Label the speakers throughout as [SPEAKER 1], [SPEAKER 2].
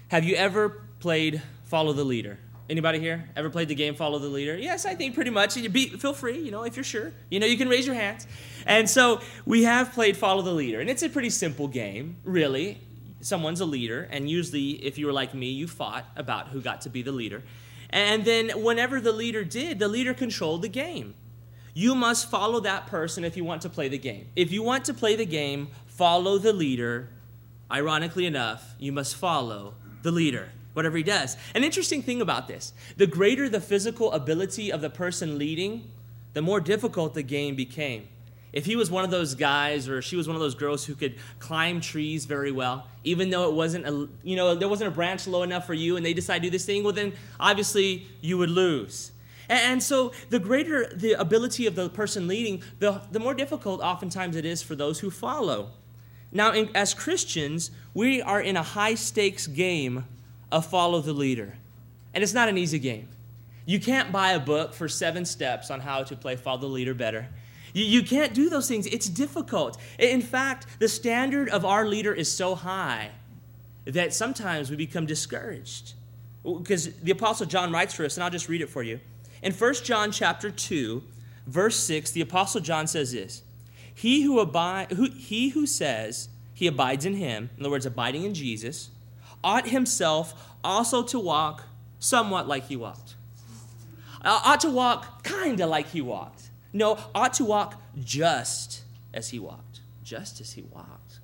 [SPEAKER 1] Have you ever played Follow the Leader? Anybody here ever played the game Follow the Leader? Yes, I think pretty much. Feel free, if you're sure. You can raise your hands. And so we have played Follow the Leader, and it's a pretty simple game, really. Someone's a leader, and usually, if you were like me, you fought about who got to be the leader. And then whenever the leader did, the leader controlled the game. You must follow that person if you want to play the game. If you want to play the game, follow the leader. Ironically enough, you must follow the leader, whatever he does. An interesting thing about this, the greater the physical ability of the person leading, the more difficult the game became. If he was one of those guys or she was one of those girls who could climb trees very well, even though it wasn't there wasn't a branch low enough for you and they decide to do this thing, well then obviously you would lose. And so the greater the ability of the person leading, the more difficult oftentimes it is for those who follow. Now, as Christians, we are in a high-stakes game of follow the leader. And it's not an easy game. You can't buy a book for 7 steps on how to play follow the leader better. You can't do those things. It's difficult. In fact, the standard of our leader is so high that sometimes we become discouraged. Because the Apostle John writes for us, and I'll just read it for you. In 1 John chapter 2, verse 6, the Apostle John says this, He who says he abides in him, in other words, abiding in Jesus, ought himself also to walk somewhat like he walked. Ought to walk kind of like he walked. No, ought to walk just as he walked. Just as he walked.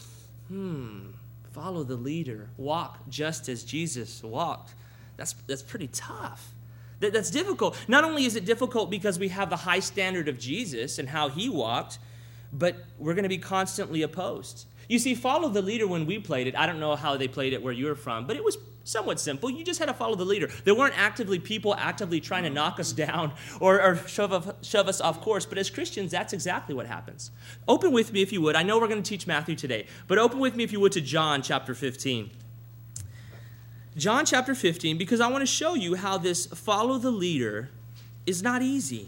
[SPEAKER 1] Follow the leader. Walk just as Jesus walked. That's pretty tough. That's difficult. Not only is it difficult because we have the high standard of Jesus and how he walked, but we're going to be constantly opposed. You see, follow the leader when we played it. I don't know how they played it where you were from, but it was somewhat simple. You just had to follow the leader. There weren't people actively trying to knock us down or shove us off course. But as Christians, that's exactly what happens. Open with me if you would. I know we're going to teach Matthew today, but open with me if you would to John chapter 15. John chapter 15, because I want to show you how this follow the leader is not easy.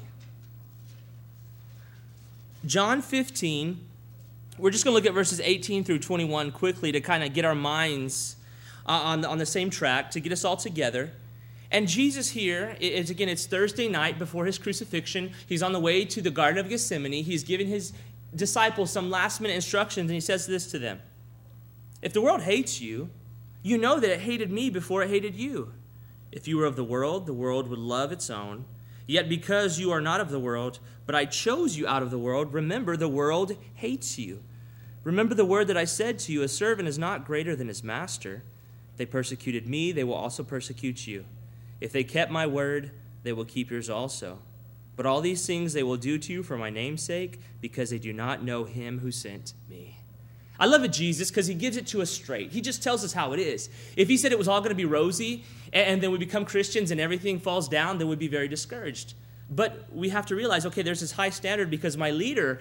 [SPEAKER 1] John 15, we're just going to look at verses 18 through 21 quickly to kind of get our minds on the same track, to get us all together. And Jesus here, it's Thursday night before his crucifixion. He's on the way to the Garden of Gethsemane. He's giving his disciples some last-minute instructions, and he says this to them. If the world hates you, you know that it hated me before it hated you. If you were of the world would love its own. Yet because you are not of the world, but I chose you out of the world, remember the world hates you. Remember the word that I said to you, a servant is not greater than his master. If they persecuted me, they will also persecute you. If they kept my word, they will keep yours also. But all these things they will do to you for my name's sake, because they do not know him who sent me. I love it, Jesus, because he gives it to us straight. He just tells us how it is. If he said it was all going to be rosy, and then we become Christians and everything falls down, then we'd be very discouraged. But we have to realize, okay, there's this high standard because my leader,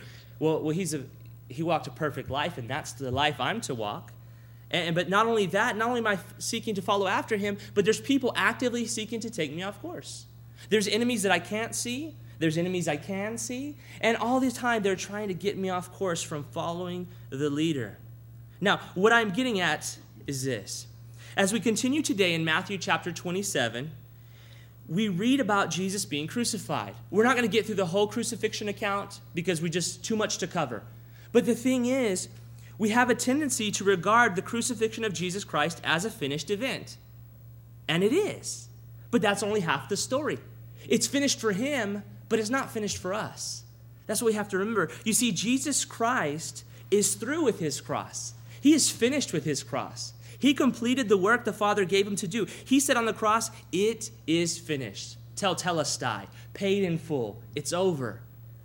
[SPEAKER 1] he walked a perfect life, and that's the life I'm to walk. But not only that, not only am I seeking to follow after him, but there's people actively seeking to take me off course. There's enemies that I can't see. There's enemies I can see. And all the time, they're trying to get me off course from following the leader. Now, what I'm getting at is this. As we continue today in Matthew chapter 27, we read about Jesus being crucified. We're not going to get through the whole crucifixion account because we just too much to cover. But the thing is, we have a tendency to regard the crucifixion of Jesus Christ as a finished event. And it is. But that's only half the story. It's finished for him, but it's not finished for us. That's what we have to remember. You see, Jesus Christ is through with his cross. He is finished with his cross. He completed the work the Father gave him to do. He said on the cross, it is finished. Tetelestai, paid in full. It's over.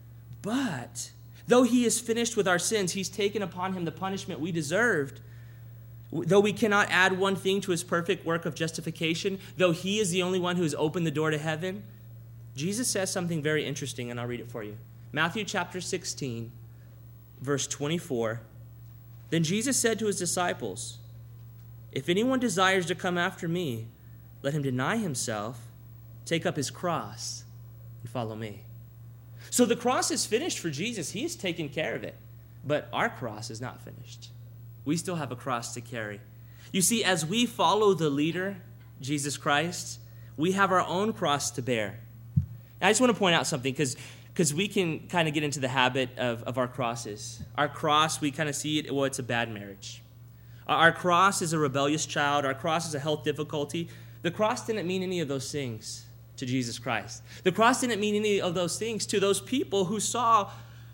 [SPEAKER 1] But though he is finished with our sins, he's taken upon him the punishment we deserved. Though we cannot add one thing to his perfect work of justification, though he is the only one who has opened the door to heaven, Jesus says something very interesting, and I'll read it for you. Matthew chapter 16, verse 24. Then Jesus said to his disciples, if anyone desires to come after me, let him deny himself, take up his cross, and follow me. So the cross is finished for Jesus. He has taken care of it. But our cross is not finished. We still have a cross to carry. You see, as we follow the leader, Jesus Christ, we have our own cross to bear. And I just want to point out something because we can kind of get into the habit of our crosses. Our cross, we kind of see it, well, it's a bad marriage. Our cross is a rebellious child. Our cross is a health difficulty. The cross didn't mean any of those things to Jesus Christ. The cross didn't mean any of those things to those people who saw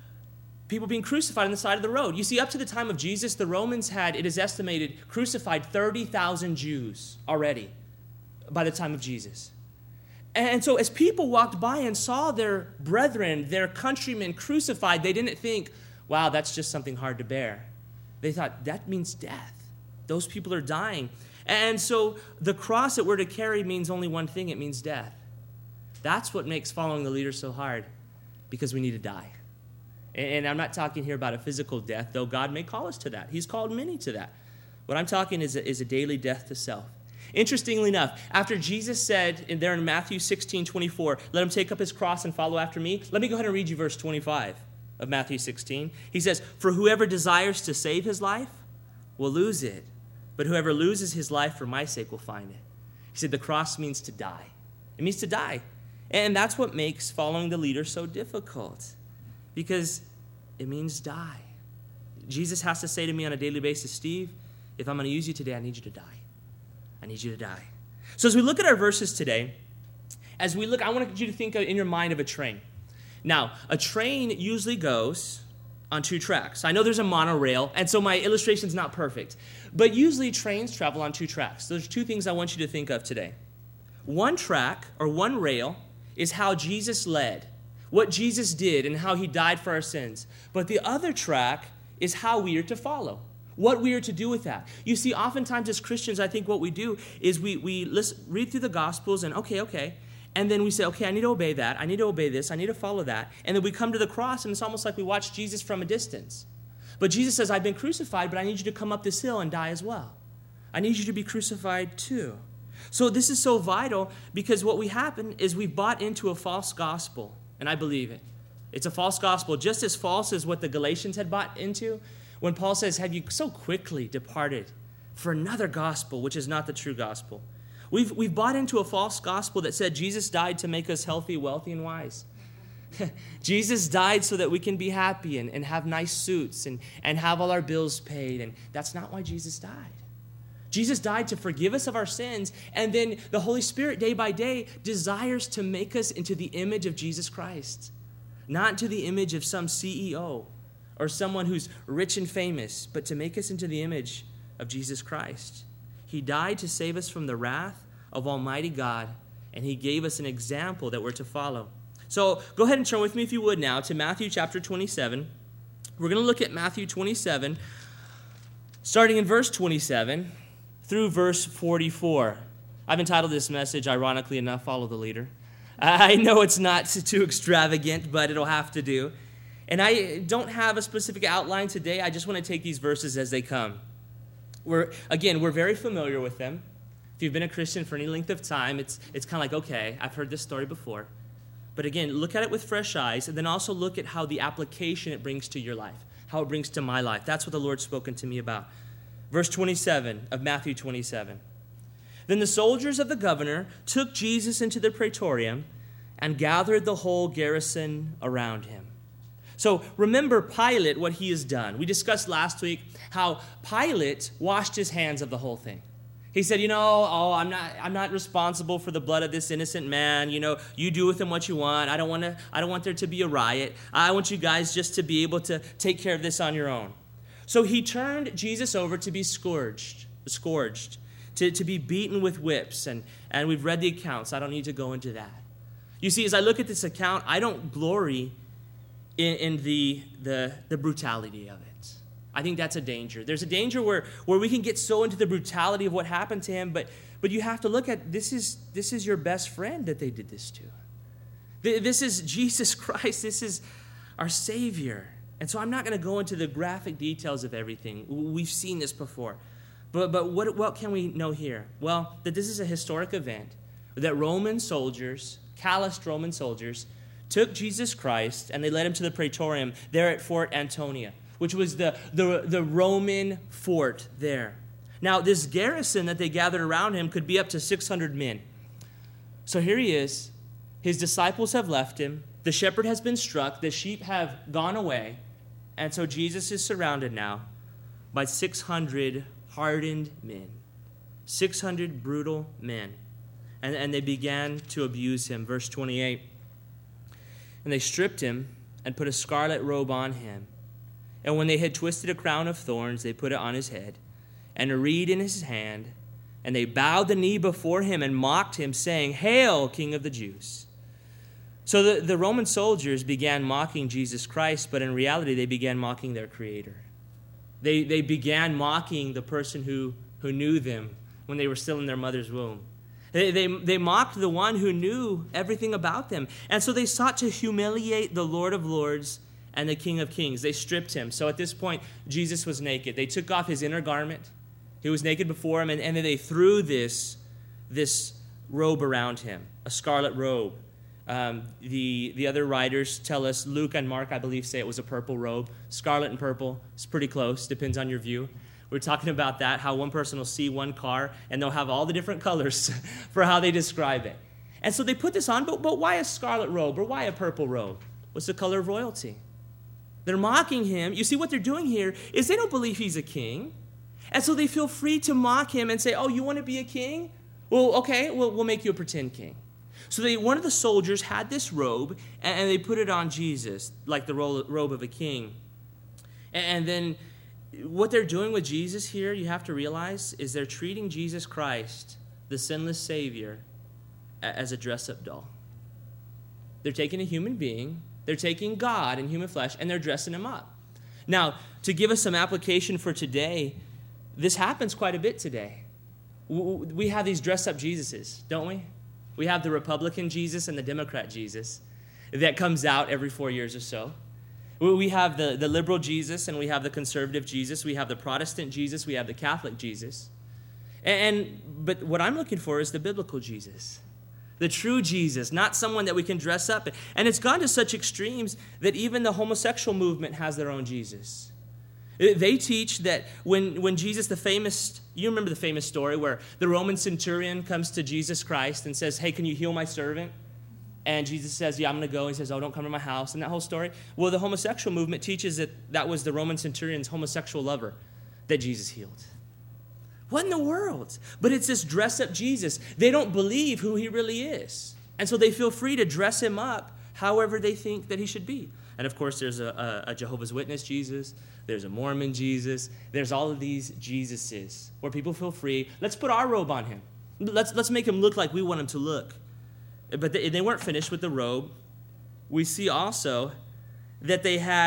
[SPEAKER 1] people being crucified on the side of the road. You see, up to the time of Jesus, the Romans had, it is estimated, crucified 30,000 Jews already by the time of Jesus. And so as people walked by and saw their brethren, their countrymen crucified, they didn't think, wow, that's just something hard to bear. They thought, that means death. Those people are dying. And so the cross that we're to carry means only one thing. It means death. That's what makes following the leader so hard, because we need to die. And I'm not talking here about a physical death, though God may call us to that. He's called many to that. What I'm talking is a daily death to self. Interestingly enough, after Jesus said there in Matthew 16:24, let him take up his cross and follow after me, let me go ahead and read you verse 25 of Matthew 16. He says, for whoever desires to save his life will lose it, but whoever loses his life for my sake will find it. He said the cross means to die. It means to die. And that's what makes following the leader so difficult, because it means die. Jesus has to say to me on a daily basis, Steve, if I'm going to use you today, I need you to die. I need you to die. So as we look at our verses today, I want you to think in your mind of a train. Now, a train usually goes on two tracks. I know there's a monorail, and so my illustration's not perfect. But usually trains travel on two tracks. There's two things I want you to think of today. One track, or one rail, is how Jesus led, what Jesus did, and how he died for our sins. But the other track is how we are to follow, what we are to do with that. You see, oftentimes as Christians, I think what we do is we read through the Gospels and okay, and then we say, okay, I need to obey that, I need to obey this, I need to follow that. And then we come to the cross, and it's almost like we watch Jesus from a distance. But Jesus says, I've been crucified, but I need you to come up this hill and die as well. I need you to be crucified too. So this is so vital, because what we happen is we've bought into a false gospel, and I believe it. It's a false gospel, just as false as what the Galatians had bought into, when Paul says, have you so quickly departed for another gospel, which is not the true gospel? We've bought into a false gospel that said Jesus died to make us healthy, wealthy, and wise. Jesus died so that we can be happy and have nice suits and have all our bills paid, and that's not why Jesus died. Jesus died to forgive us of our sins, and then the Holy Spirit, day by day, desires to make us into the image of Jesus Christ, not into the image of some CEO or someone who's rich and famous, but to make us into the image of Jesus Christ. He died to save us from the wrath of Almighty God, and he gave us an example that we're to follow. So go ahead and turn with me, if you would, now to Matthew chapter 27. We're going to look at Matthew 27, starting in verse 27 through verse 44. I've entitled this message, ironically enough, Follow the Leader. I know it's not too extravagant, but it'll have to do. And I don't have a specific outline today. I just want to take these verses as they come. We're very familiar with them. If you've been a Christian for any length of time, it's kind of like, okay, I've heard this story before. But again, look at it with fresh eyes, and then also look at how the application it brings to your life, how it brings to my life. That's what the Lord's spoken to me about. Verse 27 of Matthew 27. Then the soldiers of the governor took Jesus into the praetorium and gathered the whole garrison around him. So remember Pilate, what he has done. We discussed last week how Pilate washed his hands of the whole thing. He said, I'm not responsible for the blood of this innocent man. You do with him what you want. I don't want there to be a riot. I want you guys just to be able to take care of this on your own. So he turned Jesus over to be scourged, to be beaten with whips. And we've read the accounts. I don't need to go into that. You see, as I look at this account, I don't glory in the brutality of it. I think that's a danger. There's a danger where we can get so into the brutality of what happened to him, but you have to look at this is your best friend that they did this to. This is Jesus Christ. This is our Savior. And so I'm not going to go into the graphic details of everything. We've seen this before. But what can we know here? Well, that this is a historic event, that Roman soldiers, calloused Roman soldiers, took Jesus Christ and they led him to the praetorium there at Fort Antonia, which was the Roman fort there. Now, this garrison that they gathered around him could be up to 600 men. So here he is. His disciples have left him. The shepherd has been struck. The sheep have gone away. And so Jesus is surrounded now by 600 hardened men, 600 brutal men. And they began to abuse him. Verse 28. And they stripped him and put a scarlet robe on him. And when they had twisted a crown of thorns, they put it on his head and a reed in his hand. And they bowed the knee before him and mocked him, saying, "Hail, King of the Jews." So the Roman soldiers began mocking Jesus Christ, but in reality, they began mocking their Creator. They began mocking the person who knew them when they were still in their mother's womb. They mocked the one who knew everything about them. And so they sought to humiliate the Lord of Lords and the King of Kings. They stripped him. So at this point, Jesus was naked. They took off his inner garment. He was naked before him, and then they threw this robe around him, a scarlet robe. The other writers tell us, Luke and Mark, I believe, say it was a purple robe. Scarlet and purple, it's pretty close, depends on your view. We're talking about that, how one person will see one car, and they'll have all the different colors for how they describe it. And so they put this on, but why a scarlet robe, or why a purple robe? What's the color of royalty? They're mocking him. You see, what they're doing here is they don't believe he's a king. And so they feel free to mock him and say, "Oh, you want to be a king? Well, okay, we'll make you a pretend king." So one of the soldiers had this robe, and they put it on Jesus, like the robe of a king. And then what they're doing with Jesus here, you have to realize, is they're treating Jesus Christ, the sinless Savior, as a dress-up doll. They're taking a human being, they're taking God in human flesh, and they're dressing him up. Now, to give us some application for today, this happens quite a bit today. We have these dress-up Jesuses, don't we? We have the Republican Jesus and the Democrat Jesus that comes out every 4 years or so. We have the liberal Jesus and we have the conservative Jesus. We have the Protestant Jesus. We have the Catholic Jesus. But what I'm looking for is the biblical Jesus, the true Jesus, not someone that we can dress up. And it's gone to such extremes that even the homosexual movement has their own Jesus. They teach that when Jesus, you remember the famous story where the Roman centurion comes to Jesus Christ and says, "Hey, can you heal my servant?" And Jesus says, "Yeah, I'm going to go." He says, "Oh, don't come to my house." And that whole story. Well, the homosexual movement teaches that was the Roman centurion's homosexual lover that Jesus healed. What in the world? But it's this dress-up Jesus. They don't believe who he really is. And so they feel free to dress him up however they think that he should be. And of course, there's a Jehovah's Witness Jesus. There's a Mormon Jesus. There's all of these Jesuses where people feel free. Let's put our robe on him. Let's make him look like we want him to look. But they weren't finished with the robe. We see also that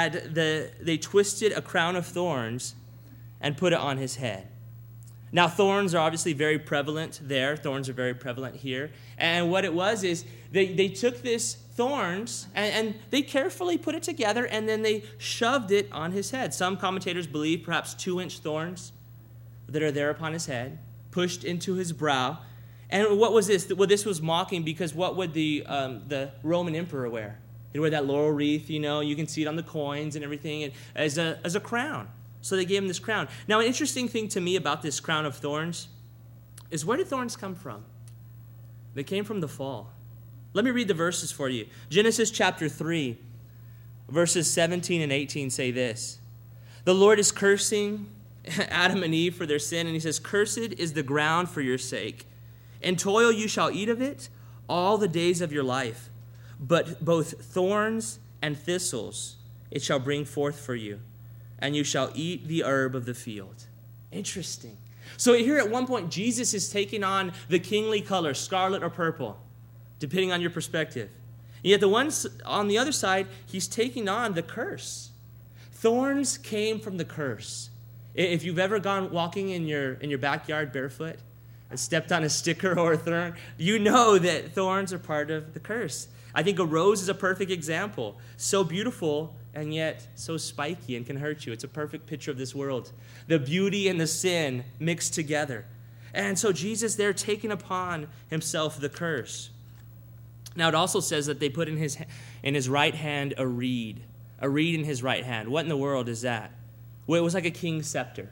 [SPEAKER 1] they twisted a crown of thorns and put it on his head. Now, thorns are obviously very prevalent there. Thorns are very prevalent here. And what it was is they took this thorns and they carefully put it together and then they shoved it on his head. Some commentators believe perhaps 2-inch thorns that are there upon his head, pushed into his brow. And what was this? Well, this was mocking because what would the Roman emperor wear? He'd wear that laurel wreath, you can see it on the coins and everything, and as a crown. So they gave him this crown. Now, an interesting thing to me about this crown of thorns is, where did thorns come from? They came from the fall. Let me read the verses for you. Genesis chapter 3, verses 17 and 18 say this. The Lord is cursing Adam and Eve for their sin, and he says, "Cursed is the ground for your sake. In toil you shall eat of it all the days of your life. But both thorns and thistles it shall bring forth for you, and you shall eat the herb of the field." Interesting. So here at one point, Jesus is taking on the kingly color, scarlet or purple, depending on your perspective. And yet the ones on the other side, he's taking on the curse. Thorns came from the curse. If you've ever gone walking in your backyard barefoot and stepped on a sticker or a thorn, you know that thorns are part of the curse. I think a rose is a perfect example. So beautiful and yet so spiky and can hurt you. It's a perfect picture of this world. The beauty and the sin mixed together. And so Jesus there taking upon himself the curse. Now it also says that they put in his right hand a reed in his right hand. What in the world is that? Well, it was like a king's scepter.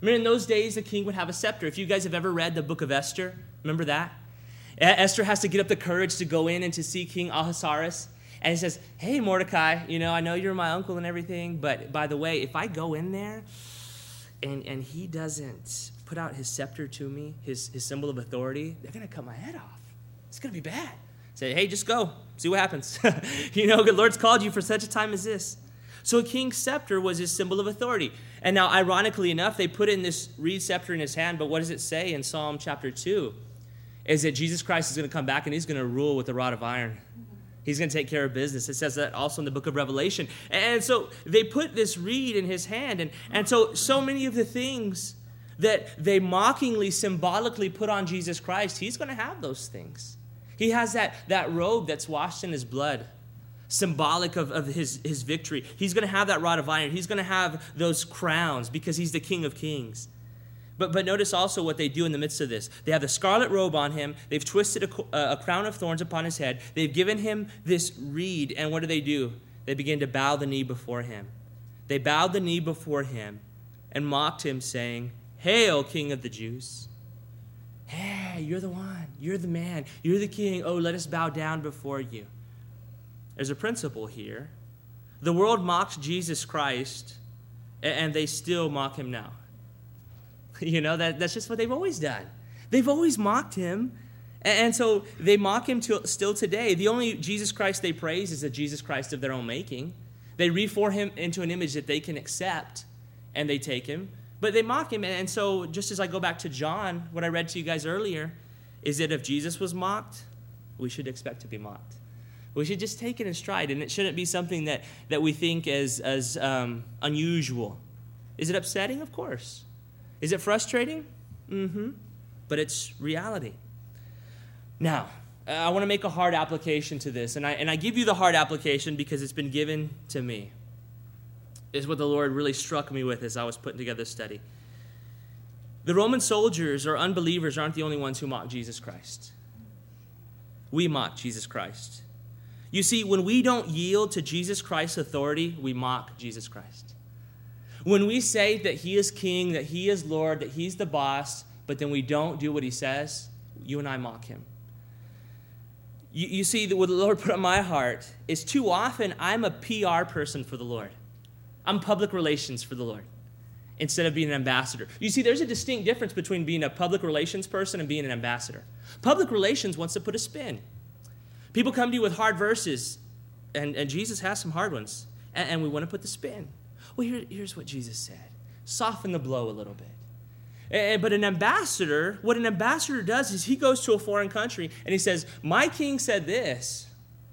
[SPEAKER 1] I mean, in those days, the king would have a scepter. If you guys have ever read the book of Esther, remember that? Esther has to get up the courage to go in and to see King Ahasuerus. And he says, hey, Mordecai, I know you're my uncle and everything, but by the way, if I go in there and he doesn't put out his scepter to me, his symbol of authority, they're going to cut my head off. It's going to be bad. Say, hey, just go. See what happens. The Lord's called you for such a time as this. So a king's scepter was his symbol of authority. And now, ironically enough, they put in this reed scepter in his hand, but what does it say in Psalm chapter 2? Is that Jesus Christ is going to come back and he's going to rule with a rod of iron. He's going to take care of business. It says that also in the book of Revelation. And so they put this reed in his hand. And so many of the things that they mockingly, symbolically put on Jesus Christ, he's going to have those things. He has that robe that's washed in his blood, symbolic of his victory. He's going to have that rod of iron. He's going to have those crowns because he's the King of Kings. But notice also what they do in the midst of this. They have the scarlet robe on him. They've twisted a crown of thorns upon his head. They've given him this reed. And what do? They begin to bow the knee before him. They bowed the knee before him and mocked him, saying, Hail, King of the Jews. Hey, you're the one. You're the man. You're the king. Oh, let us bow down before you. There's a principle here. The world mocked Jesus Christ, and they still mock him now. That's just what they've always done. They've always mocked him, and so they mock him still today. The only Jesus Christ they praise is the Jesus Christ of their own making. They reform him into an image that they can accept, and they take him. But they mock him, and so just as I go back to John, what I read to you guys earlier, is that if Jesus was mocked, we should expect to be mocked. We should just take it in stride, and it shouldn't be something that we think as unusual. Is it upsetting? Of course. Is it frustrating? Mm-hmm. But it's reality. Now, I want to make a hard application to this, and I give you the hard application because it's been given to me. Is what the Lord really struck me with as I was putting together this study. The Roman soldiers or unbelievers aren't the only ones who mock Jesus Christ. We mock Jesus Christ. You see, when we don't yield to Jesus Christ's authority, we mock Jesus Christ. When we say that he is king, that he is Lord, that he's the boss, but then we don't do what he says, you and I mock him. You see, what the Lord put on my heart is too often I'm a PR person for the Lord. I'm public relations for the Lord instead of being an ambassador. You see, there's a distinct difference between being a public relations person and being an ambassador. Public relations wants to put a spin. People come to you with hard verses, and Jesus has some hard ones, and we want to put the spin. Well, here's what Jesus said. Soften the blow a little bit. But an ambassador, what an ambassador does is he goes to a foreign country, and he says, my king said this.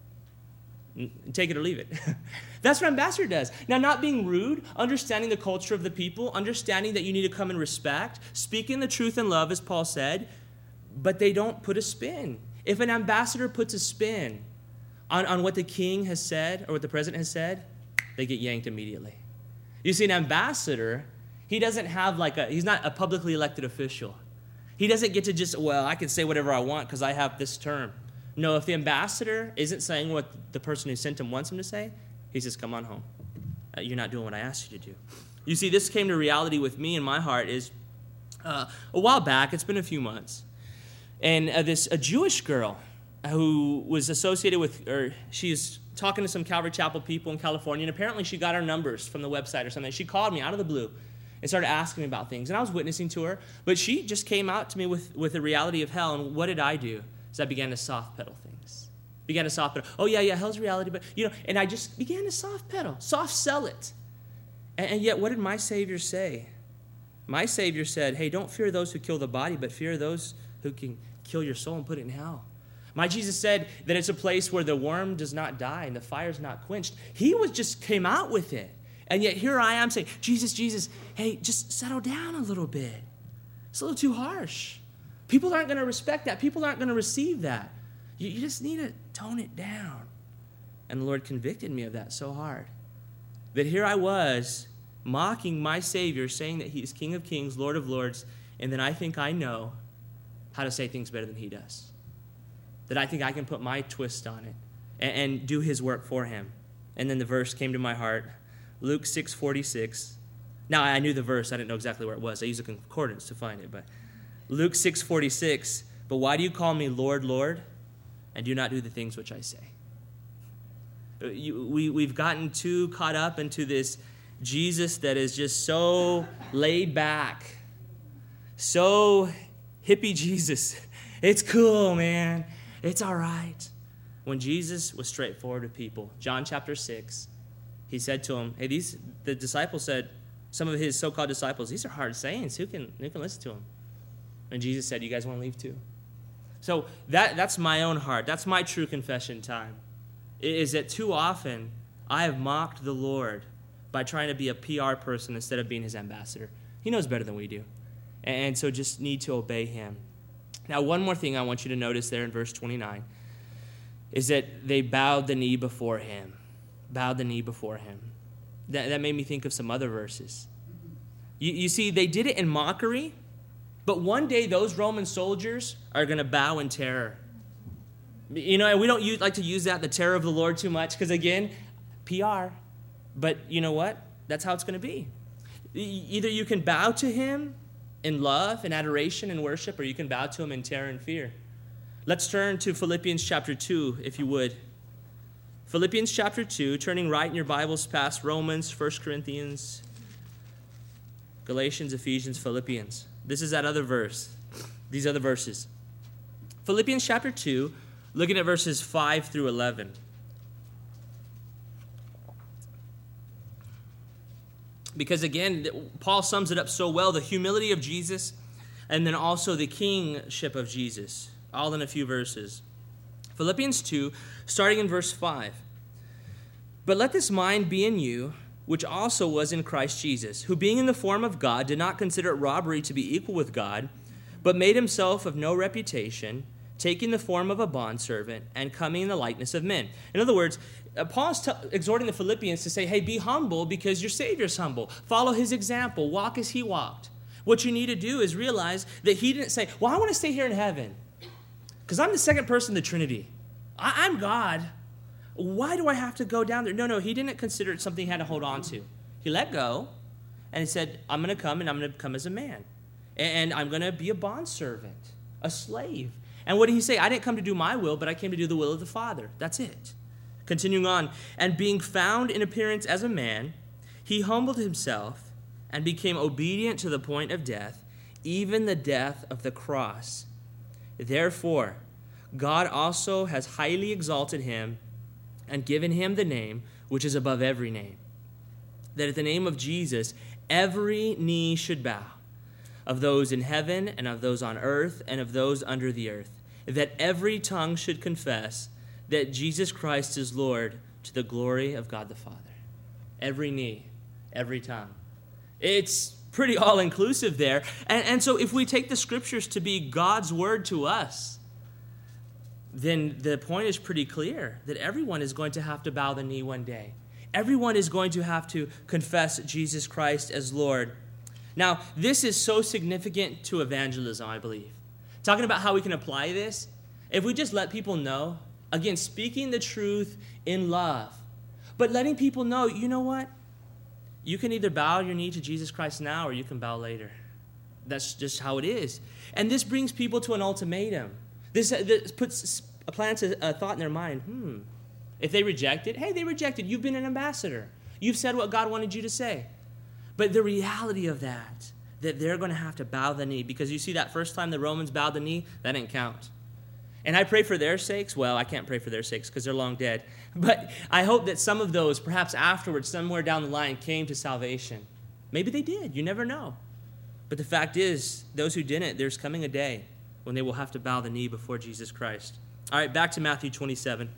[SPEAKER 1] Take it or leave it. That's what an ambassador does. Now, not being rude, understanding the culture of the people, understanding that you need to come in respect, speaking the truth in love, as Paul said, but they don't put a spin. If an ambassador puts a spin on what the king has said or what the president has said, they get yanked immediately. You see, an ambassador, he doesn't have he's not a publicly elected official. He doesn't get to just, I can say whatever I want because I have this term. No, if the ambassador isn't saying what the person who sent him wants him to say, he says, come on home. You're not doing what I asked you to do. You see, this came to reality with me in my heart is a while back, it's been a few months, and a Jewish girl who was associated with, or she's talking to some Calvary Chapel people in California, and apparently she got our numbers from the website or something. She called me out of the blue and started asking me about things, and I was witnessing to her, but she just came out to me with the reality of hell, and what did I do? So I began to soft pedal things. Oh, yeah, hell's reality, but, and I just began to soft pedal, soft sell it. And yet, what did my Savior say? My Savior said, hey, don't fear those who kill the body, but fear those who can kill your soul and put it in hell. My Jesus said that it's a place where the worm does not die and the fire's not quenched. He just came out with it. And yet here I am saying, Jesus, hey, just settle down a little bit. It's a little too harsh. People aren't going to respect that. People aren't going to receive that. You just need to tone it down. And the Lord convicted me of that so hard that here I was mocking my Savior, saying that he is King of Kings, Lord of Lords, and then I think I know how to say things better than he does. That I think I can put my twist on it and do his work for him. And then the verse came to my heart, Luke 6:46. Now, I knew the verse. I didn't know exactly where it was. I used a concordance to find it. But Luke 6:46, but why do you call me Lord, Lord, and do not do the things which I say? We've gotten too caught up into this Jesus that is just so laid back, so hippie Jesus. It's cool, man. It's all right. When Jesus was straightforward with people, John chapter 6, he said to him, hey, the disciples said, some of his so-called disciples, these are hard sayings. Who can listen to them? And Jesus said, you guys want to leave too? So that's my own heart. That's my true confession time, is that too often I have mocked the Lord by trying to be a PR person instead of being his ambassador. He knows better than we do. And so just need to obey him. Now, one more thing I want you to notice there in verse 29 is that they bowed the knee before him. Bowed the knee before him. That made me think of some other verses. You see, they did it in mockery, but one day those Roman soldiers are going to bow in terror. You know, we don't like to use that, the terror of the Lord, too much, because again, PR. But you know what? That's how it's going to be. Either you can bow to him in love and adoration and worship, or you can bow to him in terror and fear. Let's turn to Philippians chapter 2, if you would. Philippians chapter 2, turning right in your Bibles past Romans, 1 Corinthians, Galatians, Ephesians, Philippians. This is that other verse, these other verses. Philippians chapter 2, looking at verses 5 through 11. Because again, Paul sums it up so well, the humility of Jesus and then also the kingship of Jesus, all in a few verses. Philippians 2, starting in verse 5. But let this mind be in you, which also was in Christ Jesus, who being in the form of God did not consider it robbery to be equal with God, but made himself of no reputation, taking the form of a bondservant and coming in the likeness of men. In other words, Paul's exhorting the Philippians to say, hey, be humble because your Savior's humble. Follow his example. Walk as he walked. What you need to do is realize that he didn't say, well, I want to stay here in heaven because I'm the second person of the Trinity. I'm God. Why do I have to go down there? No, he didn't consider it something he had to hold on to. He let go and he said, I'm going to come and I'm going to come as a man. And I'm going to be a bondservant, a slave. And what did he say? I didn't come to do my will, but I came to do the will of the Father. That's it. Continuing on, and being found in appearance as a man, he humbled himself and became obedient to the point of death, even the death of the cross. Therefore, God also has highly exalted him and given him the name which is above every name, that at the name of Jesus every knee should bow, of those in heaven and of those on earth and of those under the earth, that every tongue should confess that Jesus Christ is Lord, to the glory of God the Father. Every knee, every tongue. It's pretty all-inclusive there. And so if we take the scriptures to be God's word to us, then the point is pretty clear that everyone is going to have to bow the knee one day. Everyone is going to have to confess Jesus Christ as Lord. Now, this is so significant to evangelism, I believe. Talking about how we can apply this, if we just let people know, again, speaking the truth in love, but letting people know, you know what? You can either bow your knee to Jesus Christ now or you can bow later. That's just how it is. And this brings people to an ultimatum. This plants a thought in their mind. If they reject it, hey, they rejected. You've been an ambassador. You've said what God wanted you to say. But the reality of that they're going to have to bow the knee, because you see that first time the Romans bowed the knee, that didn't count. And I pray for their sakes. Well, I can't pray for their sakes because they're long dead. But I hope that some of those, perhaps afterwards, somewhere down the line, came to salvation. Maybe they did. You never know. But the fact is, those who didn't, there's coming a day when they will have to bow the knee before Jesus Christ. All right, back to Matthew 27.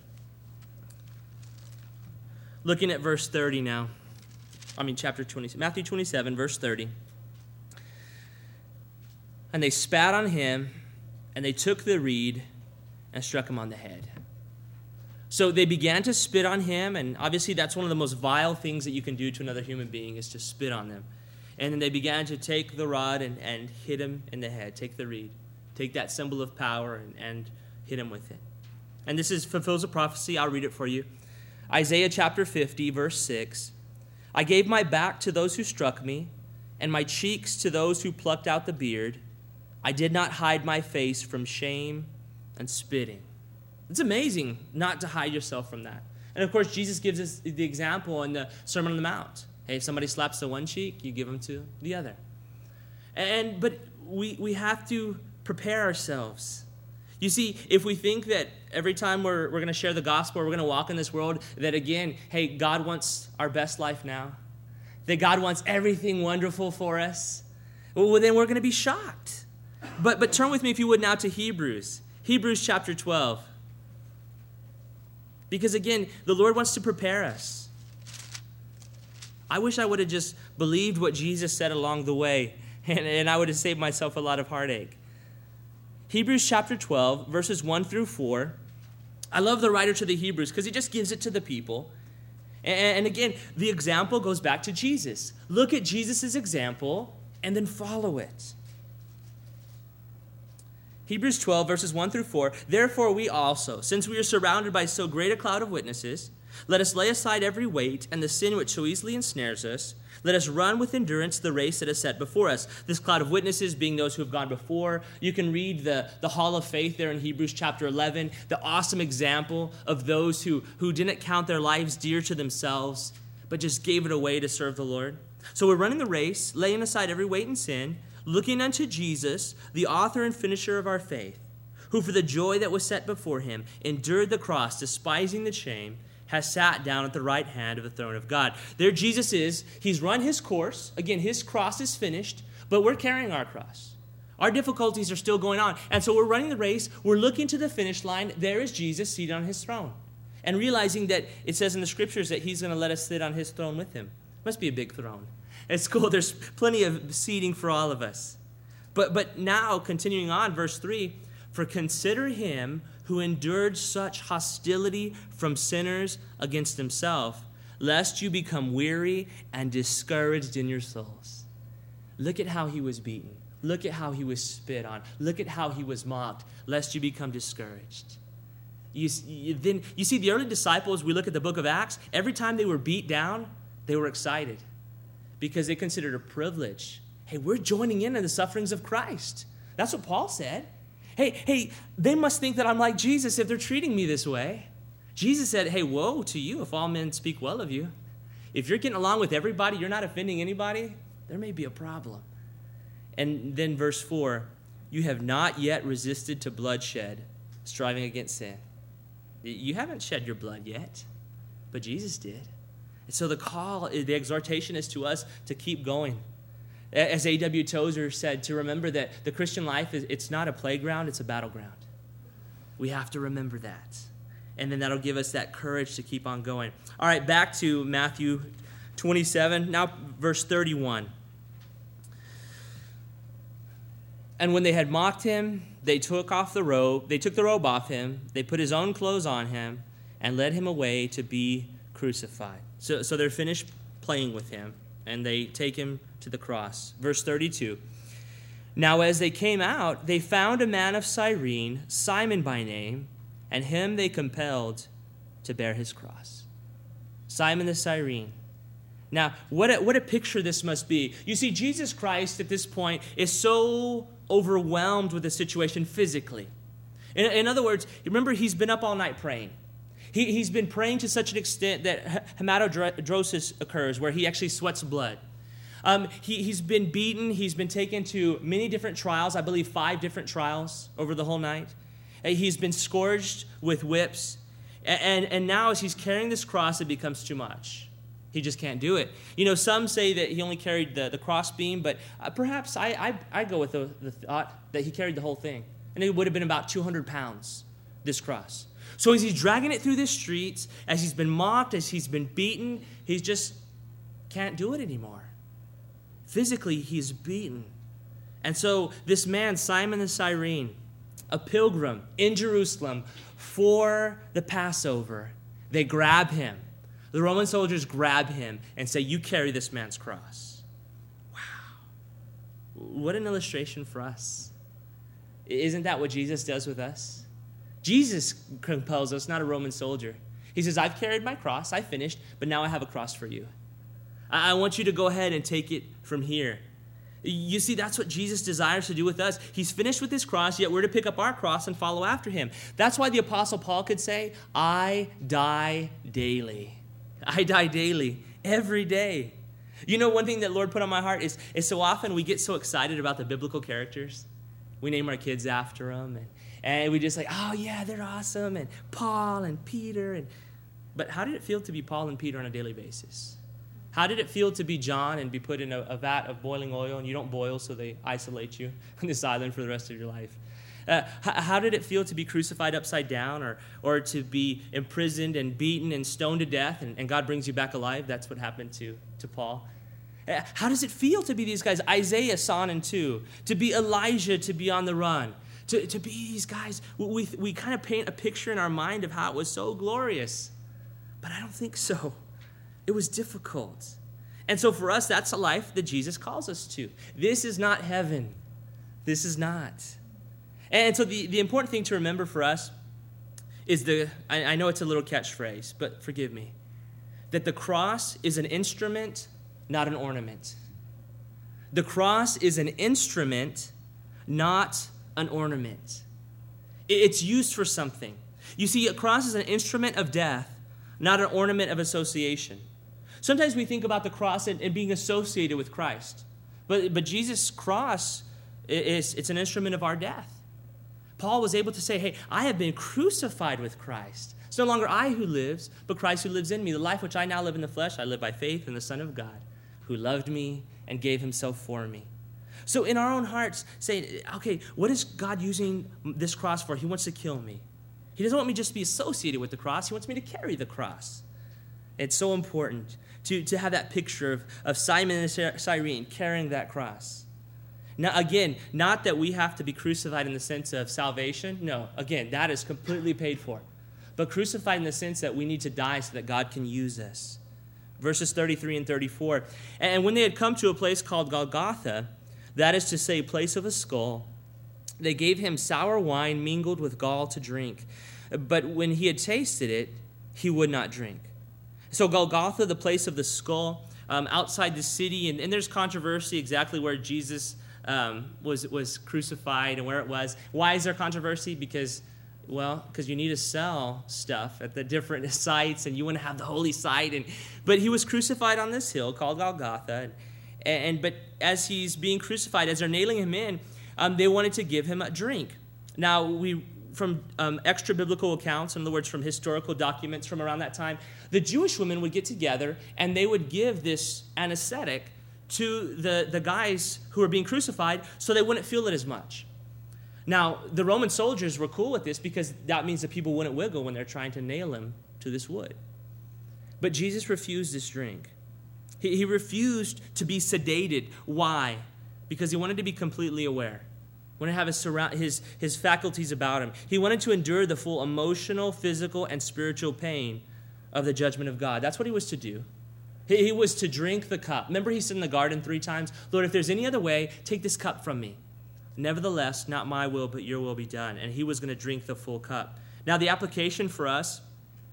[SPEAKER 1] Looking at verse 30 now. Chapter 20. Matthew 27, verse 30. And they spat on him, and they took the reed and struck him on the head. So they began to spit on him, and obviously that's one of the most vile things that you can do to another human being, is to spit on them. And then they began to take the rod and hit him in the head, take the reed, take that symbol of power and hit him with it. And this fulfills a prophecy. I'll read it for you. Isaiah chapter 50, verse 6. I gave my back to those who struck me, and my cheeks to those who plucked out the beard. I did not hide my face from shame and spitting. It's amazing not to hide yourself from that. And of course, Jesus gives us the example in the Sermon on the Mount. Hey, if somebody slaps the one cheek, you give them to the other. But we have to prepare ourselves. You see, if we think that every time we're going to share the gospel, we're going to walk in this world, that again, hey, God wants our best life now, that God wants everything wonderful for us, well, then we're going to be shocked. But turn with me, if you would, now to Hebrews chapter 12. Because again, the Lord wants to prepare us. I wish I would have just believed what Jesus said along the way, and I would have saved myself a lot of heartache. Hebrews chapter 12, verses 1 through 4. I love the writer to the Hebrews because he just gives it to the people. And again, the example goes back to Jesus. Look at Jesus' example and then follow it. Hebrews 12, verses 1 through 4. Therefore we also, since we are surrounded by so great a cloud of witnesses, let us lay aside every weight and the sin which so easily ensnares us. Let us run with endurance the race that is set before us. This cloud of witnesses being those who have gone before. You can read the hall of faith there in Hebrews chapter 11, the awesome example of those who didn't count their lives dear to themselves, but just gave it away to serve the Lord. So we're running the race, laying aside every weight and sin, looking unto Jesus, the author and finisher of our faith, who for the joy that was set before him endured the cross, despising the shame, has sat down at the right hand of the throne of God. There Jesus is. He's run his course. Again, his cross is finished, but we're carrying our cross. Our difficulties are still going on. And so we're running the race. We're looking to the finish line. There is Jesus seated on his throne. And realizing that it says in the scriptures that he's going to let us sit on his throne with him. Must be a big throne. It's cool. There's plenty of seating for all of us. But now, continuing on, verse 3, for consider him who endured such hostility from sinners against himself, lest you become weary and discouraged in your souls. Look at how he was beaten. Look at how he was spit on. Look at how he was mocked, lest you become discouraged. You see, the early disciples, we look at the book of Acts, every time they were beat down, they were excited because they considered it a privilege. Hey, we're joining in the sufferings of Christ. That's what Paul said. Hey, they must think that I'm like Jesus if they're treating me this way. Jesus said, hey, woe to you if all men speak well of you. If you're getting along with everybody, you're not offending anybody, there may be a problem. And then verse 4, you have not yet resisted to bloodshed, striving against sin. You haven't shed your blood yet, but Jesus did. And so the exhortation is to us to keep going. As A.W. Tozer said, to remember that the Christian life, it's not a playground, it's a battleground. We have to remember that. And then that'll give us that courage to keep on going. All right, back to Matthew 27, now verse 31. And when they had mocked him, they took the robe off him, they put his own clothes on him, and led him away to be crucified. So they're finished playing with him, and they take him to the cross. Verse 32. Now as they came out, they found a man of Cyrene, Simon by name, and him they compelled to bear his cross. Simon the Cyrene. Now, what a picture this must be. You see, Jesus Christ at this point is so overwhelmed with the situation physically. In other words, remember, he's been up all night praying. He's been praying to such an extent that hematidrosis occurs, where he actually sweats blood. He's been beaten. He's been taken to many different trials, I believe 5 different trials over the whole night. He's been scourged with whips. And now as he's carrying this cross, it becomes too much. He just can't do it. You know, some say that he only carried the cross beam, but perhaps I go with the thought that he carried the whole thing. And it would have been about 200 pounds, this cross. So as he's dragging it through the streets, as he's been mocked, as he's been beaten, he just can't do it anymore. Physically, he's beaten. And so this man, Simon the Cyrene, a pilgrim in Jerusalem for the Passover, they grab him. The Roman soldiers grab him and say, you carry this man's cross. Wow. What an illustration for us. Isn't that what Jesus does with us? Jesus compels us, not a Roman soldier. He says, I've carried my cross, I finished, but now I have a cross for you. I want you to go ahead and take it from here. You see, that's what Jesus desires to do with us. He's finished with his cross, yet we're to pick up our cross and follow after him. That's why the Apostle Paul could say, I die daily. I die daily, every day. You know, one thing that Lord put on my heart is so often we get so excited about the biblical characters. We name our kids after them, and we just like, oh yeah, they're awesome, and Paul and Peter. But how did it feel to be Paul and Peter on a daily basis? How did it feel to be John and be put in a vat of boiling oil, and you don't boil, so they isolate you on this island for the rest of your life? How did it feel to be crucified upside down, or to be imprisoned and beaten and stoned to death, and God brings you back alive? That's what happened to Paul. How does it feel to be these guys? Isaiah saw in 2, to be Elijah, to be on the run, to be these guys. We kind of paint a picture in our mind of how it was so glorious, but I don't think so. It was difficult. And so for us, that's a life that Jesus calls us to. This is not heaven. This is not. And so the important thing to remember for us is I know it's a little catchphrase, but forgive me, that the cross is an instrument, not an ornament. The cross is an instrument, not an ornament. It's used for something. You see, a cross is an instrument of death, not an ornament of association. Sometimes we think about the cross and being associated with Christ. But Jesus' cross, it's an instrument of our death. Paul was able to say, hey, I have been crucified with Christ. It's no longer I who lives, but Christ who lives in me. The life which I now live in the flesh, I live by faith in the Son of God, who loved me and gave himself for me. So in our own hearts, say, okay, what is God using this cross for? He wants to kill me. He doesn't want me just to be associated with the cross. He wants me to carry the cross. It's so important to have that picture of Simon and Cyrene carrying that cross. Now, again, not that we have to be crucified in the sense of salvation. No, again, that is completely paid for. But crucified in the sense that we need to die so that God can use us. Verses 33 and 34. And when they had come to a place called Golgotha, that is to say, place of a skull, they gave him sour wine mingled with gall to drink. But when he had tasted it, he would not drink. So Golgotha, the place of the skull, outside the city, and there's controversy exactly where Jesus was crucified and where it was. Why is there controversy? Because you need to sell stuff at the different sites, and you want to have the holy site. But he was crucified on this hill called Golgotha. But as he's being crucified, as they're nailing him in, they wanted to give him a drink. Now, from extra biblical accounts, in other words, from historical documents from around that time, the Jewish women would get together and they would give this anesthetic to the guys who were being crucified so they wouldn't feel it as much. Now, the Roman soldiers were cool with this because that means that people wouldn't wiggle when they're trying to nail him to this wood. But Jesus refused this drink. He refused to be sedated. Why? Because he wanted to be completely aware. He wanted to have his faculties about him. He wanted to endure the full emotional, physical, and spiritual pain of the judgment of God. That's what he was to do. He was to drink the cup. Remember he said in the garden 3 times, Lord, if there's any other way, take this cup from me. Nevertheless, not my will, but your will be done. And he was going to drink the full cup. Now, the application for us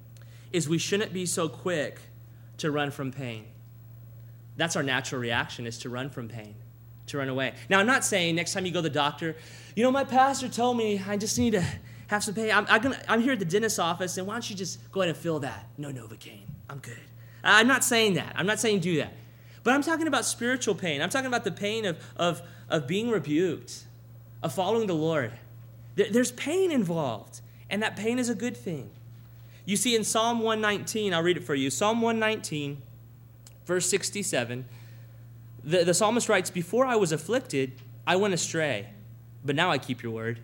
[SPEAKER 1] is we shouldn't be so quick to run from pain. That's our natural reaction, is to run from pain, to run away. Now, I'm not saying next time you go to the doctor, my pastor told me I just need to have some pain. I'm here at the dentist's office, and why don't you just go ahead and fill that? No Novocaine. I'm good. I'm not saying that. I'm not saying do that. But I'm talking about spiritual pain. I'm talking about the pain of being rebuked, of following the Lord. There's pain involved, and that pain is a good thing. You see, in Psalm 119, I'll read it for you. Psalm 119, verse 67, the psalmist writes, before I was afflicted, I went astray, but now I keep your word.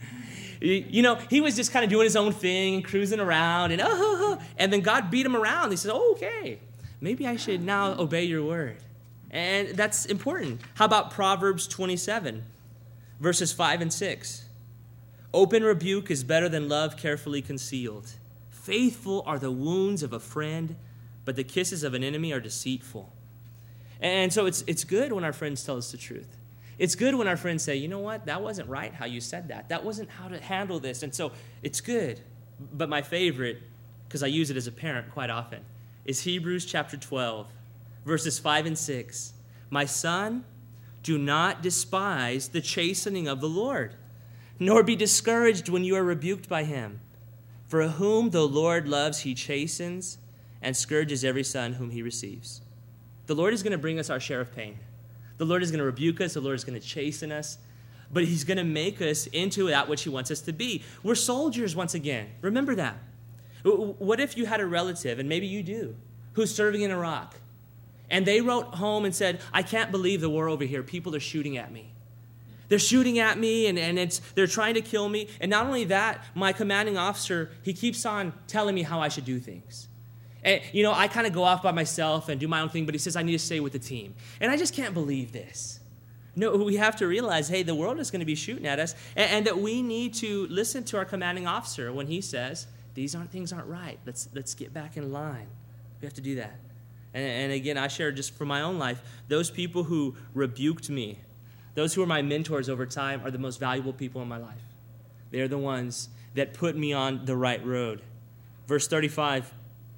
[SPEAKER 1] He was just kind of doing his own thing, cruising around, and then God beat him around. He said, okay, maybe I should now obey your word. And that's important. How about Proverbs 27, verses 5 and 6? Open rebuke is better than love carefully concealed. Faithful are the wounds of a friend, but the kisses of an enemy are deceitful. And so it's good when our friends tell us the truth. It's good when our friends say, you know what, that wasn't right how you said that. That wasn't how to handle this. And so it's good. But my favorite, because I use it as a parent quite often, is Hebrews chapter 12, verses 5 and 6. My son, do not despise the chastening of the Lord, nor be discouraged when you are rebuked by him. For whom the Lord loves, he chastens and scourges every son whom he receives. The Lord is going to bring us our share of pain. The Lord is going to rebuke us. The Lord is going to chasten us. But he's going to make us into that which he wants us to be. We're soldiers once again. Remember that. What if you had a relative, and maybe you do, who's serving in Iraq, and they wrote home and said, I can't believe the war over here. People are shooting at me. They're shooting at me, and they're trying to kill me. And not only that, my commanding officer, he keeps on telling me how I should do things. And, I kind of go off by myself and do my own thing, but he says I need to stay with the team. And I just can't believe this. No, we have to realize, hey, the world is going to be shooting at us, and that we need to listen to our commanding officer when he says, things aren't right. Let's get back in line. We have to do that. And again, I share just from my own life, those people who rebuked me, those who are my mentors over time, are the most valuable people in my life. They're the ones that put me on the right road. Verse 35,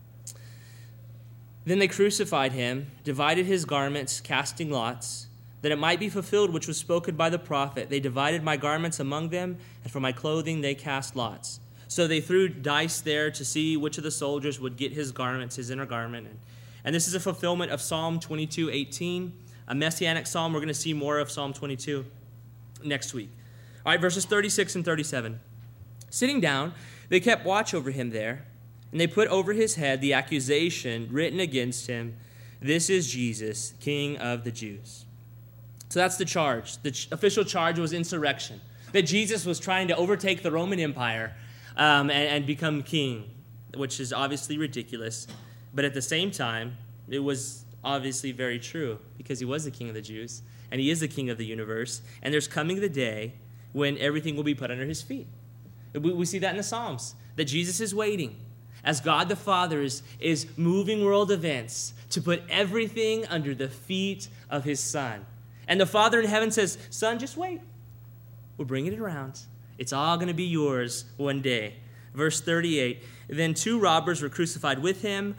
[SPEAKER 1] then they crucified him, divided his garments, casting lots, that it might be fulfilled which was spoken by the prophet. They divided my garments among them, and for my clothing they cast lots. So they threw dice there to see which of the soldiers would get his garments, his inner garment. And this is a fulfillment of Psalm 22:18, a messianic psalm. We're going to see more of Psalm 22 next week. All right, verses 36 and 37. Sitting down, they kept watch over him there, and they put over his head the accusation written against him, this is Jesus, King of the Jews. So that's the charge. The official charge was insurrection, that Jesus was trying to overtake the Roman Empire and become king, which is obviously ridiculous. But at the same time, it was obviously very true, because he was the King of the Jews, and he is the King of the universe, and there's coming the day when everything will be put under his feet. We see that in the Psalms, that Jesus is waiting, as God the Father is moving world events to put everything under the feet of his Son. And the Father in heaven says, Son, just wait. We're bringing it around. It's all going to be yours one day. Verse 38, then 2 robbers were crucified with him,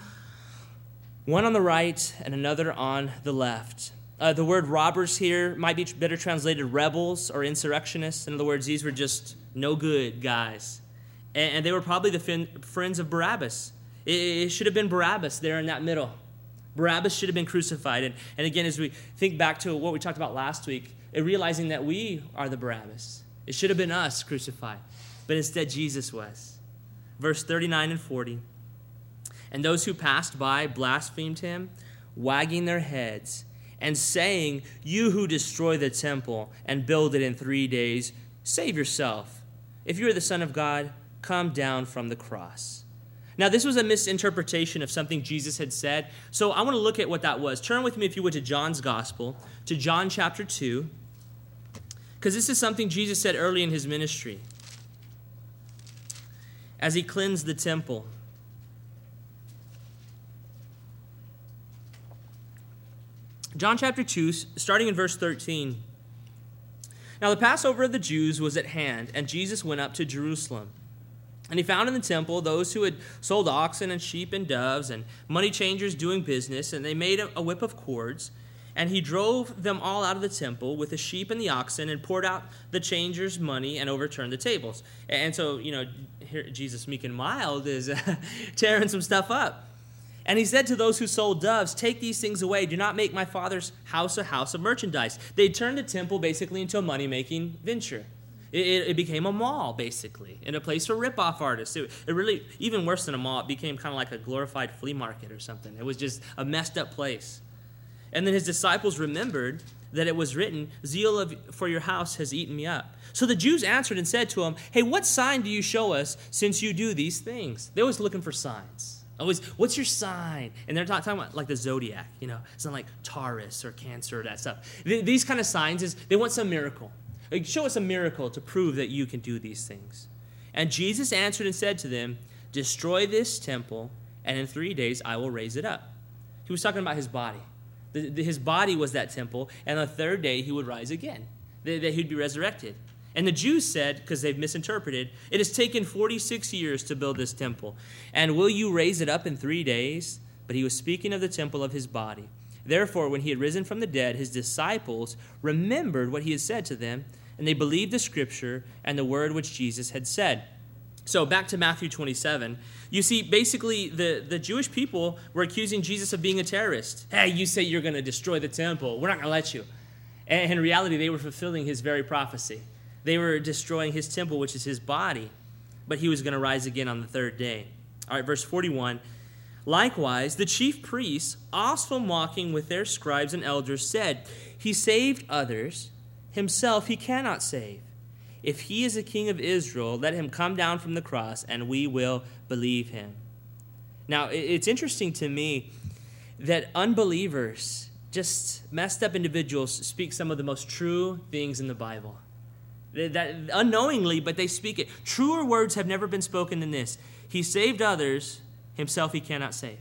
[SPEAKER 1] one on the right and another on the left. The word robbers here might be better translated rebels or insurrectionists. In other words, these were just no good guys. And they were probably the friends of Barabbas. It should have been Barabbas there in that middle. Barabbas should have been crucified. And again, as we think back to what we talked about last week, realizing that we are the Barabbas. It should have been us crucified, but instead Jesus was. Verse 39 and 40. And those who passed by blasphemed him, wagging their heads, and saying, you who destroy the temple and build it in 3 days, save yourself. If you are the Son of God, come down from the cross. Now, this was a misinterpretation of something Jesus had said, so I want to look at what that was. Turn with me, if you would, to John's Gospel, to John chapter 2, because this is something Jesus said early in his ministry as he cleansed the temple. John chapter 2, starting in verse 13. Now the Passover of the Jews was at hand, and Jesus went up to Jerusalem. And he found in the temple those who had sold oxen and sheep and doves and money changers doing business, and they made a whip of cords. And he drove them all out of the temple with the sheep and the oxen and poured out the changers' money and overturned the tables. And so, here Jesus, meek and mild, is tearing some stuff up. And he said to those who sold doves, take these things away. Do not make my Father's house a house of merchandise. They turned the temple basically into a money-making venture. It became a mall, basically, and a place for rip-off artists. It really, even worse than a mall, it became kind of like a glorified flea market or something. It was just a messed-up place. And then his disciples remembered that it was written, zeal for your house has eaten me up. So the Jews answered and said to him, hey, what sign do you show us since you do these things? They're always looking for signs. Always, what's your sign? And they're not talking about like the zodiac, It's not like Taurus or Cancer or that stuff. These kind of signs is they want some miracle. Like, show us a miracle to prove that you can do these things. And Jesus answered and said to them, destroy this temple, and in 3 days I will raise it up. He was talking about his body. His body was that temple, and on the 3rd day he would rise again, that he'd be resurrected. And the Jews said, because they've misinterpreted, it has taken 46 years to build this temple, and will you raise it up in 3 days? But he was speaking of the temple of his body. Therefore, when he had risen from the dead, his disciples remembered what he had said to them, and they believed the scripture and the word which Jesus had said. So back to Matthew 27, you see basically the Jewish people were accusing Jesus of being a terrorist. Hey, you say you're going to destroy the temple. We're not going to let you. And in reality, they were fulfilling his very prophecy. They were destroying his temple, which is his body, but he was going to rise again on the third day. All right, verse 41. Likewise, the chief priests, also mocking with their scribes and elders, said, He saved others, himself he cannot save. If he is a king of Israel, let him come down from the cross, and we will believe him. Now, it's interesting to me that unbelievers, just messed up individuals, speak some of the most true things in the Bible. That unknowingly, but they speak it. Truer words have never been spoken than this. He saved others, himself he cannot save.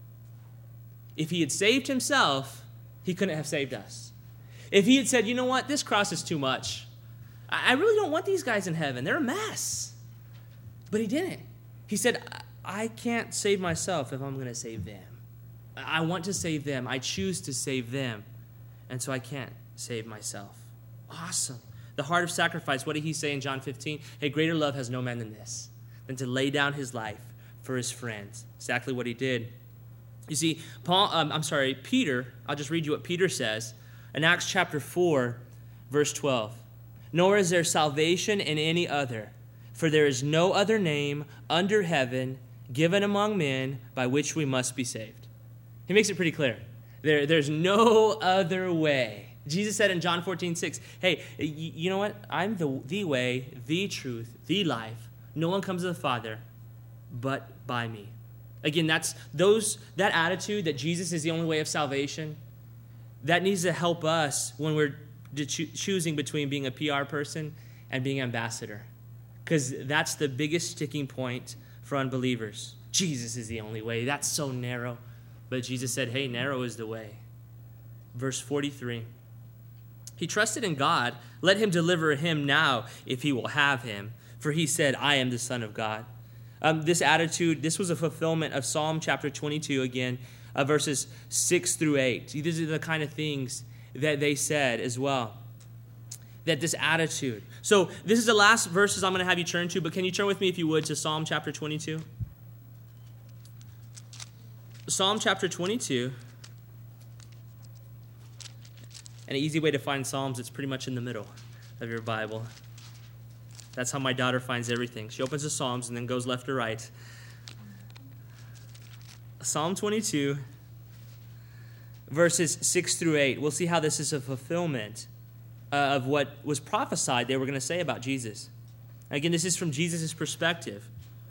[SPEAKER 1] If he had saved himself, he couldn't have saved us. If he had said, you know what, this cross is too much. I really don't want these guys in heaven. They're a mess. But he didn't. He said, I can't save myself if I'm going to save them. I want to save them. I choose to save them. And so I can't save myself. Awesome. The heart of sacrifice, what did he say in John 15? Hey, greater love has no man than this, than to lay down his life for his friends. Exactly what he did. You see, Peter, I'll just read you what Peter says in Acts chapter 4, verse 12. Nor is there salvation in any other, for there is no other name under heaven given among men by which we must be saved. He makes it pretty clear. There's no other way. Jesus said in John 14:6, hey, you know what? I'm the way, the truth, the life. No one comes to the Father but by me. Again, that attitude that Jesus is the only way of salvation, that needs to help us when we're choosing between being a PR person and being ambassador. Because that's the biggest sticking point for unbelievers. Jesus is the only way. That's so narrow. But Jesus said, hey, narrow is the way. Verse 43. He trusted in God. Let him deliver him now if he will have him. For he said, I am the Son of God. This attitude, this was a fulfillment of Psalm chapter 22 again, verses 6 through 8. These are the kind of things that they said as well. That this attitude. So this is the last verses I'm going to have you turn to, but can you turn with me, if you would, to Psalm chapter 22? Psalm chapter 22. An easy way to find Psalms, it's pretty much in the middle of your Bible. That's how my daughter finds everything. She opens the Psalms and then goes left or right. Psalm 22, verses 6 through 8. We'll see how this is a fulfillment of what was prophesied they were going to say about Jesus. Again, this is from Jesus' perspective.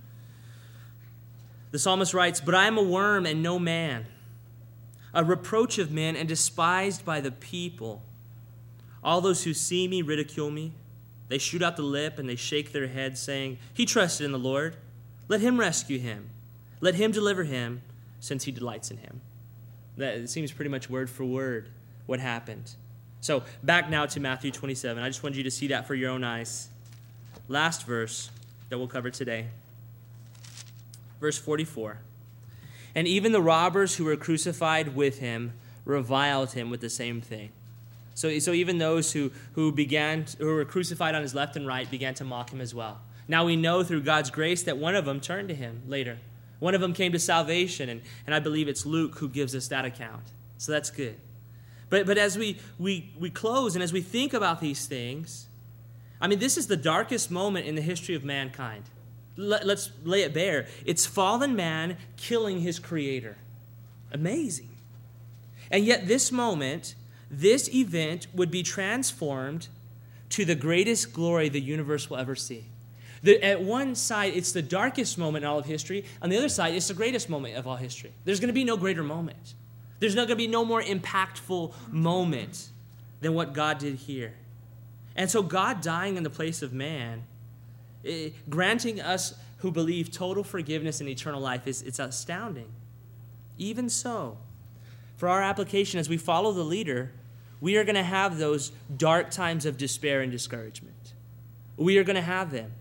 [SPEAKER 1] The psalmist writes, But I am a worm and no man, a reproach of men and despised by the people. All those who see me ridicule me. They shoot out the lip and they shake their heads, saying, He trusted in the Lord. Let him rescue him. Let him deliver him, since he delights in him. That seems pretty much word for word what happened. So back now to Matthew 27. I just wanted you to see that for your own eyes. Last verse that we'll cover today. Verse 44. And even the robbers who were crucified with him reviled him with the same thing. So even those who were crucified on his left and right began to mock him as well. Now we know through God's grace that one of them turned to him later. One of them came to salvation, and I believe it's Luke who gives us that account. So that's good. But as we close and as we think about these things, I mean, this is the darkest moment in the history of mankind. Let's lay it bare. It's fallen man killing his creator. Amazing. And yet this moment, this event would be transformed to the greatest glory the universe will ever see. At one side, it's the darkest moment in all of history. On the other side, it's the greatest moment of all history. There's going to be no greater moment. There's not going to be no more impactful moment than what God did here. And so God dying in the place of man, granting us who believe total forgiveness and eternal life, it's astounding. Even so, for our application, as we follow the leader, we are going to have those dark times of despair and discouragement. We are going to have them.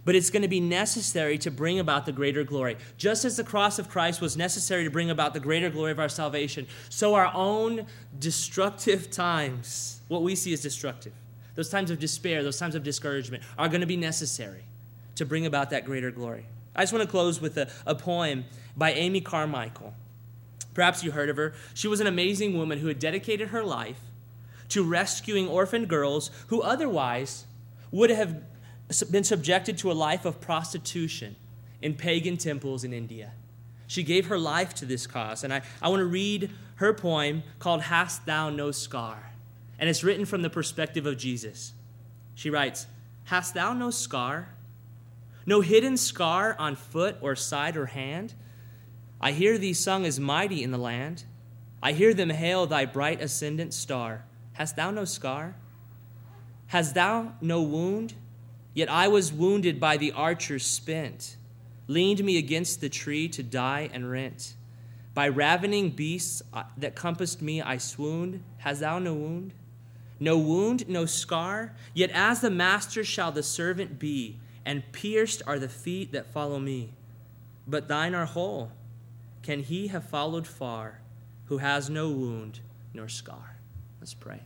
[SPEAKER 1] but it's going to be necessary to bring about the greater glory. Just as the cross of Christ was necessary to bring about the greater glory of our salvation, so our own destructive times, what we see as destructive, those times of despair, those times of discouragement, are going to be necessary to bring about that greater glory. I just want to close with a poem by Amy Carmichael. Perhaps you heard of her. She was an amazing woman who had dedicated her life to rescuing orphaned girls who otherwise would have been subjected to a life of prostitution in pagan temples in India. She gave her life to this cause. And I want to read her poem called Hast Thou No Scar? And it's written from the perspective of Jesus. She writes, Hast thou no scar? No hidden scar on foot or side or hand? I hear thee sung as mighty in the land. I hear them hail thy bright ascendant star. Hast thou no scar? Hast thou no wound? Yet I was wounded by the archer spent, leaned me against the tree to die and rent. By ravening beasts that compassed me I swooned. Hast thou no wound? No wound, no scar, yet as the master shall the servant be, and pierced are the feet that follow me. But thine are whole. Can he have followed far who has no wound nor scar? Let's pray.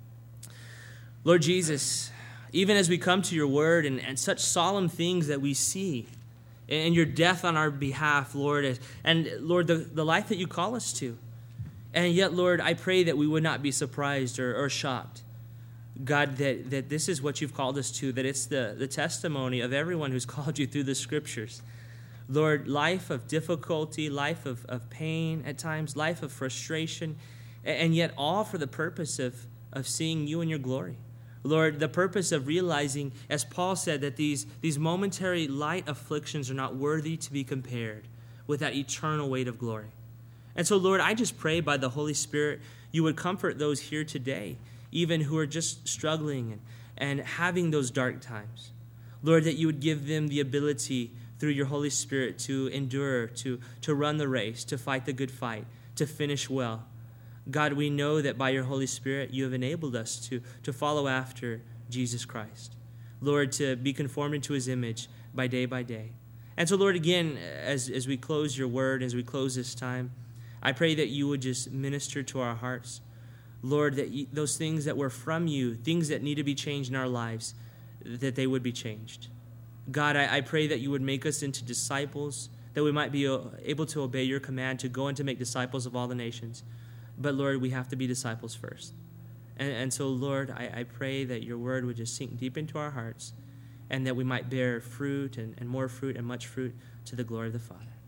[SPEAKER 1] Lord Jesus, even as we come to your word and such solemn things that we see and your death on our behalf, Lord, and Lord, the life that you call us to. And yet, Lord, I pray that we would not be surprised or shocked, God, that this is what you've called us to, that it's the testimony of everyone who's called you through the scriptures. Lord, life of difficulty, life of pain at times, life of frustration, and yet all for the purpose of seeing you in your glory. Lord, the purpose of realizing, as Paul said, that these momentary light afflictions are not worthy to be compared with that eternal weight of glory. And so, Lord, I just pray by the Holy Spirit you would comfort those here today, even who are just struggling and having those dark times. Lord, that you would give them the ability through your Holy Spirit to endure, to run the race, to fight the good fight, to finish well. God, we know that by your Holy Spirit, you have enabled us to follow after Jesus Christ. Lord, to be conformed into his image by day. And so, Lord, again, as we close your word, as we close this time, I pray that you would just minister to our hearts. Lord, that those things that were from you, things that need to be changed in our lives, that they would be changed. God, I pray that you would make us into disciples, that we might be able to obey your command to go and to make disciples of all the nations. But, Lord, we have to be disciples first. And so, Lord, I pray that your word would just sink deep into our hearts and that we might bear fruit and more fruit and much fruit to the glory of the Father.